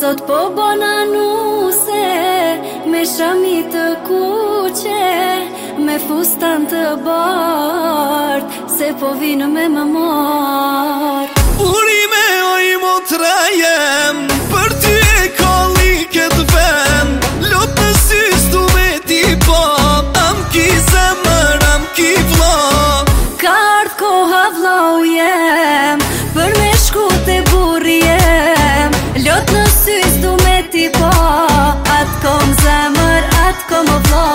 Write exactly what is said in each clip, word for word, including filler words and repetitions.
Sot po bona nuse, me shami të kuqe, me fustan të bart, se po vinë me më marr. Urime o i motra jem, për ty e kalli këtë vend, lot në sys tu me ti pa, am ki zemër, am ki vla. Ka ardh koha vlau jem, për me shku te burri jem, lot në sys tu me ti pa, atë kom zemër, atë kom o vla.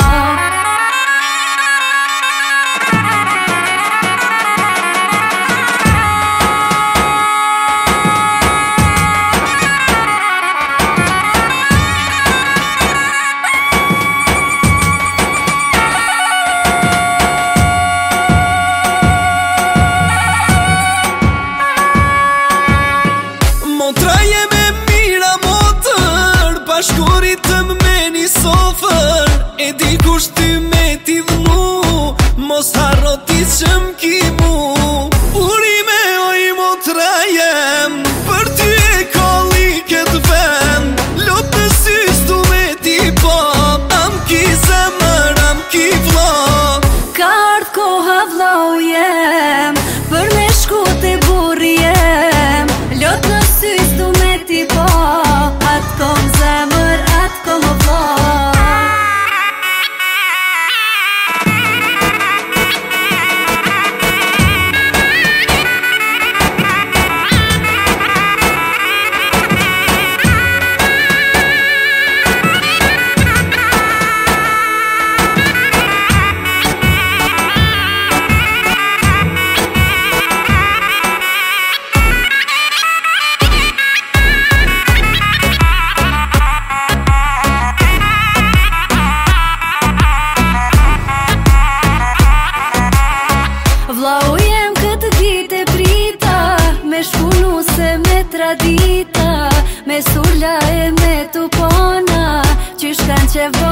Motra jeme mira motër, bashkurit të më një sofer, e di kusht ty me ti dhnu, mos harro ti që m'ki mu. Urime o i motra jem, për ty e kalli këtë vend, lot në sys tu me ti pa, am ki zemër, am ki vla. Ka ardh koha vlau jem, për me shku te burri jem, lot në sys tu me ti pa, atë kom zemër, atë kom o vla. Vlau jem këtë dit e prita, me shpunu se me tradita, me sulla e me tupona, qysh kanë qef